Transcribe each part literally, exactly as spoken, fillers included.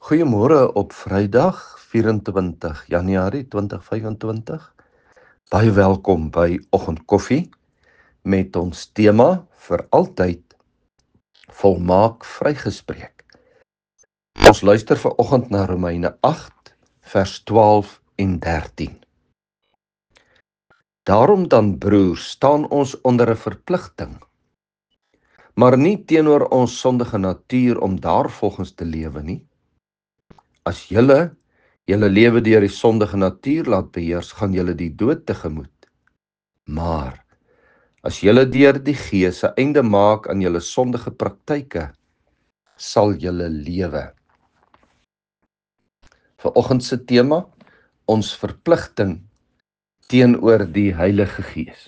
Goeiemôre op Vrydag vyf-en-twintig Januarie twintig vyf-en-twintig. Baie welkom by Oggendkoffie met ons tema vir altyd volmaak vrygespreek. Ons luister vanoggend na Romeine agt vers twaalf en dertien. Daarom dan broers, staan ons onder 'n verpligting, maar nie teenoor ons sondige natuur om daarvolgens te lewe nie. As julle julle lewe deur die sondige natuur laat beheers, gaan julle die dood tegemoet. Maar as julle deur die Gees 'n einde maak aan julle sondige praktyke, sal julle lewe. Vanoggend se tema, ons verpligting teenoor die Heilige Gees.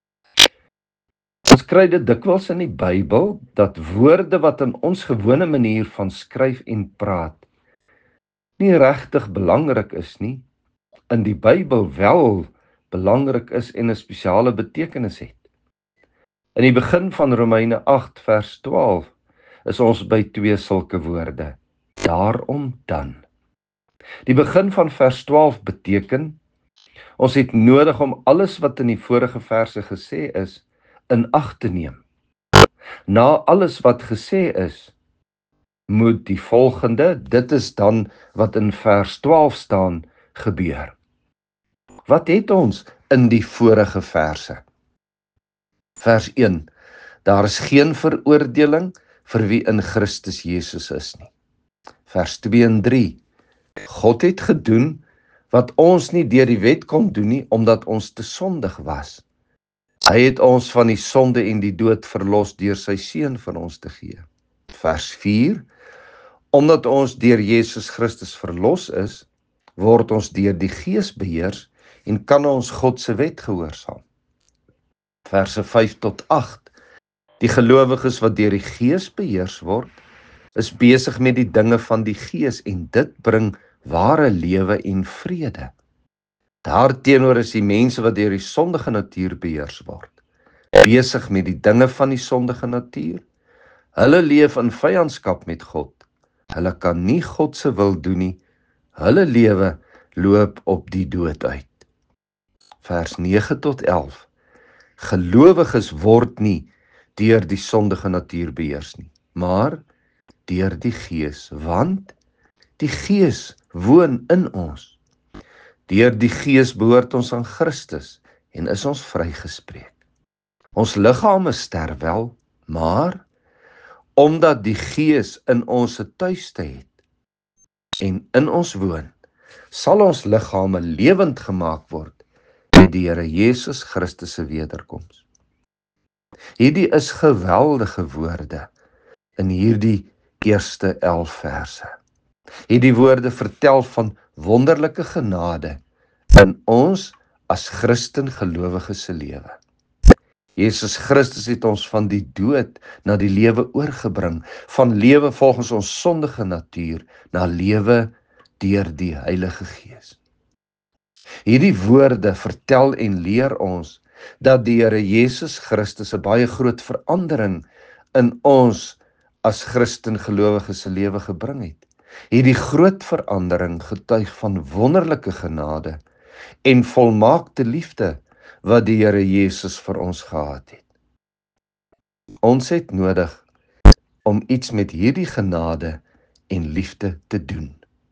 Ons kry dit dikwels in die Bybel dat woorde wat in ons gewone manier van skryf en praat nie regtig belangrik is nie, in die Bybel wel belangrik is en 'n spesiale betekenis het. In die begin van Romeine agt vers twaalf is ons by twee sulke woorde. Daarom dan. Die begin van vers twaalf beteken, ons het nodig om alles wat in die vorige verse gesê is, in ag te neem. Na alles wat gesê is, moet die volgende, dit is dan wat in vers twaalf staan, gebeur. Wat het ons in die vorige verse? Vers een, daar is geen veroordeling vir wie in Christus Jesus is nie. Vers twee en drie, God het gedoen wat ons nie deur die wet kon doen nie, omdat ons te sondig was. Hy het ons van die sonde en die dood verlos deur sy seun vir ons te gee. Vers vier, omdat ons deur Jesus Christus verlos is, word ons deur die Gees beheers en kan ons God se wet gehoorsaam. Verse vyf tot agt, die gelowiges wat deur die Gees beheers word, is besig met die dinge van die Gees en dit bring ware lewe en vrede. Daarteenoor is die mense wat deur die sondige natuur beheers word, besig met die dinge van die sondige natuur. Hulle leef in vyandskap met God. Hulle kan nie God se wil doen nie. Hulle lewe loop op die dood uit. Vers nege tot elf. Gelowiges word nie deur die sondige natuur beheers nie, maar deur die Gees, want die Gees woon in ons. Deur die Gees behoort ons aan Christus en is ons vrygespreek. Ons liggame sterf wel, maar omdat die Gees in ons 'n tuiste het en in ons woon, sal ons liggame lewend gemaak word met die Here Jesus Christus se wederkoms. Hierdie is geweldige woorde in hierdie eerste elf verse. Hierdie woorde vertel van wonderlike genade in ons as Christen gelowiges se lewe. Jesus Christus het ons van die dood na die lewe oorgebring, van lewe volgens ons sondige natuur na lewe deur die Heilige Gees. Hierdie woorde vertel en leer ons dat die Here Jesus Christus 'n baie groot verandering in ons as Christen gelowiges se lewe gebring het. Hierdie groot verandering getuig van wonderlike genade en volmaakte liefde wat die Here Jesus vir ons gehad het. Ons het nodig om iets met hierdie genade en liefde te doen.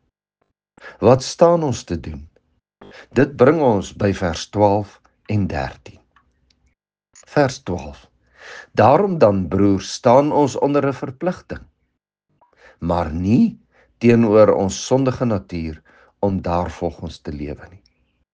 Wat staan ons te doen? Dit bring ons by vers twaalf en dertien. Vers twaalf. Daarom dan, broers, staan ons onder 'n verpligting, maar nie teenoor ons sondige natuur om daarvolgens te lewe nie.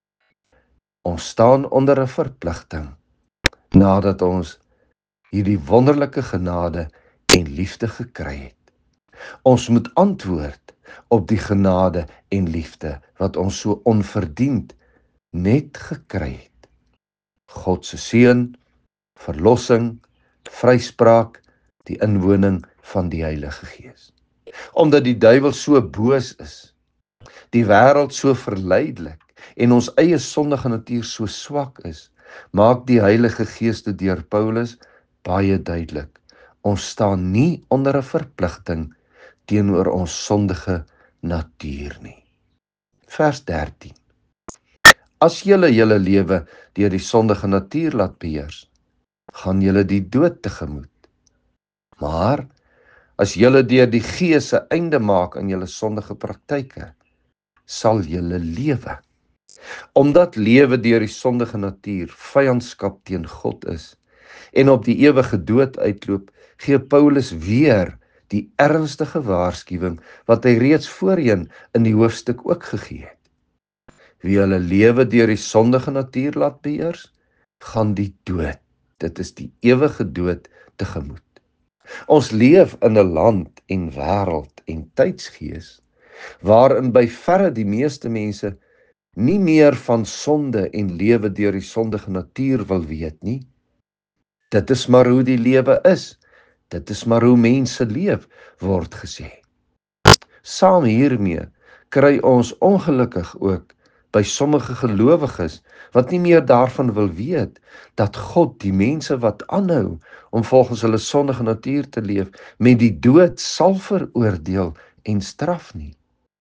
Ons staan onder 'n verpligting nadat ons hierdie wonderlike genade en liefde gekry het. Ons moet antwoord op die genade en liefde wat ons so onverdiend net gekry het. God se seën, verlossing, vryspraak, die inwoning van die Heilige Gees. Omdat die duiwel so boos is, die wêreld so verleidelik en ons eie sondige natuur so swak is, maak die Heilige Gees dit deur Paulus baie duidelik. Ons staan nie onder 'n verpligting teenoor ons sondige natuur nie. Vers dertien. As julle julle lewe deur die sondige natuur laat beheers, gaan julle die dood tegemoet. Maar as julle deur die Gees 'n einde maak aan julle sondige praktyke, sal julle lewe. Omdat lewe deur die sondige natuur vyandskap teen God is en op die ewige dood uitloop, gee Paulus weer die ernstige waarskuwing wat hy reeds voorheen in die hoofstuk ook gegee het. Wie hulle lewe deur die sondige natuur laat beheers, gaan die dood, dit is die ewige dood, tegemoet. Ons leef in 'n land en wêreld en tydsgees waarin by verre die meeste mense nie meer van sonde en lewe deur die sondige natuur wil weet nie. Dit is maar hoe die lewe is. Dit is maar hoe mense leef, word gesê. Saam hiermee kry ons ongelukkig ook by sommige gelowiges wat nie meer daarvan wil weet dat God die mense wat aanhou om volgens hulle sondige natuur te leef, met die dood sal veroordeel en straf nie.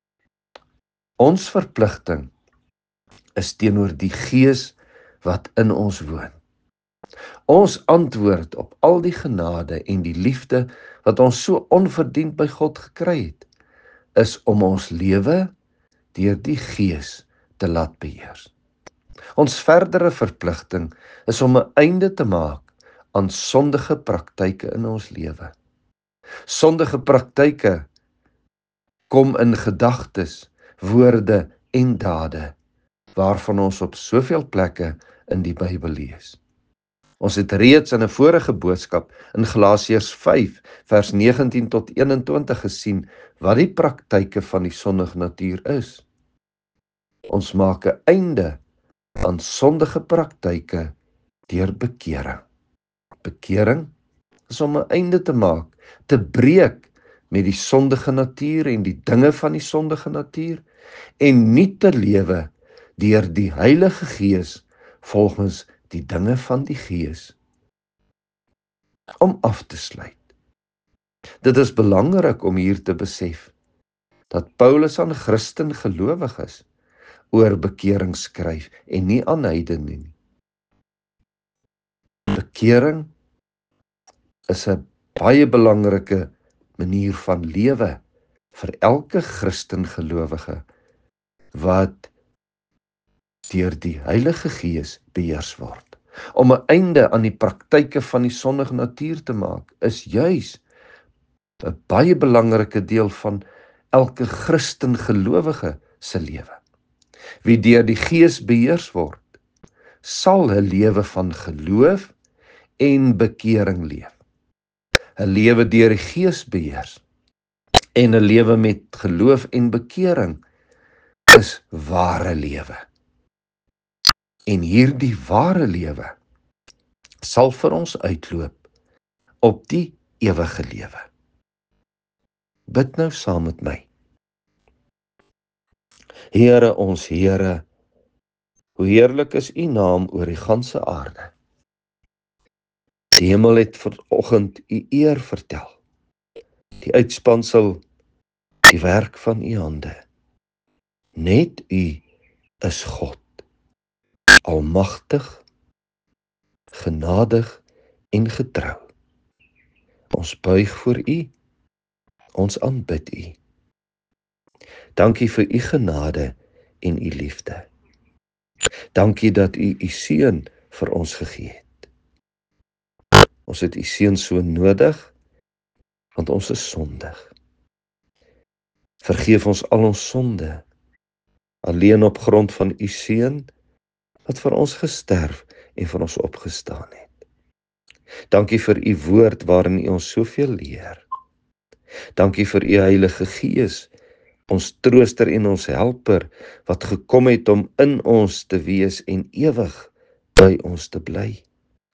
Ons verpligting is teenoor die Gees wat in ons woon. Ons antwoord op al die genade en die liefde wat ons so onverdiend by God gekry het, is om ons lewe deur die Gees te laat beheers. Ons verdere verpligting is om 'n einde te maak aan sondige praktyke in ons lewe. Sondige praktyke kom in gedagtes, woorde en dade, waarvan ons op soveel plekke in die Bybel lees. Ons het reeds in 'n vorige boodskap in Galasiërs vyf vers negentien tot eenentwintig gesien wat die praktyke van die sondige natuur is. Ons maak 'n einde aan sondige praktyke deur bekering. Bekering is om 'n einde te maak, te breek met die sondige natuur en die dinge van die sondige natuur en nie te lewe deur die Heilige Gees volgens die dinge van die Gees. Om af te sluit. Dit is belangrik om hier te besef dat Paulus aan Christen gelowiges oor bekering skryf en nie aan heidene nie. Bekering is 'n baie belangrike manier van lewe vir elke Christen gelowige wat deur die Heilige Gees beheers word. Om 'n einde aan die praktyke van die sondige natuur te maak, is juis 'n baie belangrike deel van elke Christen gelowige se lewe. Wie deur die Gees beheers word, sal 'n lewe van geloof en bekering leef. 'n Lewe deur die Gees beheers en 'n lewe met geloof en bekering is ware lewe. En hierdie ware lewe sal vir ons uitloop op die ewige lewe. Bid nou saam met my. Here ons Here, hoe heerlik is U naam oor die ganse aarde. Die hemel het vanoggend U eer vertel. Die uitspansel, die werk van U hande. Net U is God, almagtig, genadig en getrou. Ons buig voor U, ons aanbid U. Dankie vir U genade en U liefde. Dankie dat U U seun vir ons gegee het. Ons het U seun so nodig, want ons is sondig. Vergeef ons al ons sonde, alleen op grond van U seun, wat vir ons gesterf en vir ons opgestaan het. Dankie vir U woord waarin U ons soveel leer. Dankie vir U Heilige Gees, ons trooster en ons helper, wat gekom het om in ons te wees en ewig by ons te bly.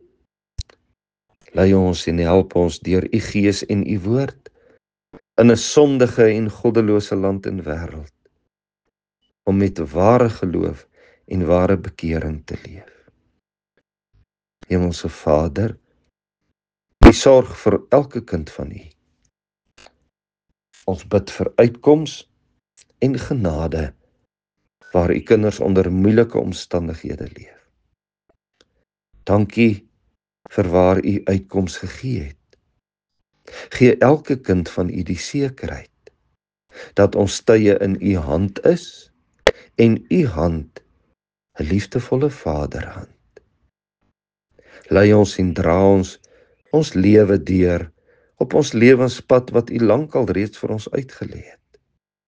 Lei ons en help ons deur U Gees en U woord in 'n sondige en goddelose land en wêreld, om met ware geloof en ware bekering te leef. Hemelse Vader, U sorg vir elke kind van U. Ons bid vir uitkoms en genade waar u kinders onder moeilike omstandighede leef. Dankie vir waar u uitkoms gegee het. Gee elke kind van u die sekerheid dat ons tye in u hand is en u hand 'n liefdevolle Vaderhand. Lei ons en dra ons ons lewe deur op ons lewenspad wat u lankal reeds vir ons uitgelê het.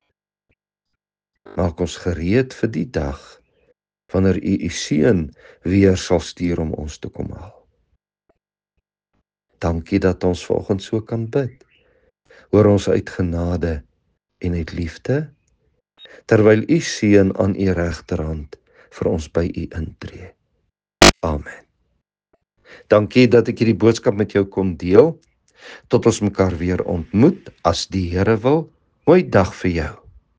Maak ons gereed vir die dag wanneer u u seun weer sal stuur om ons te kom haal. Dankie dat ons vanoggend so kan bid. Hoor ons uit genade en uit liefde, terwyl u seun aan u regterhand vir ons by u intree. Amen. Dankie dat ek hierdie boodskap met jou kon deel. Tot ons mekaar weer ontmoet, as die Here wil. Mooi dag vir jou.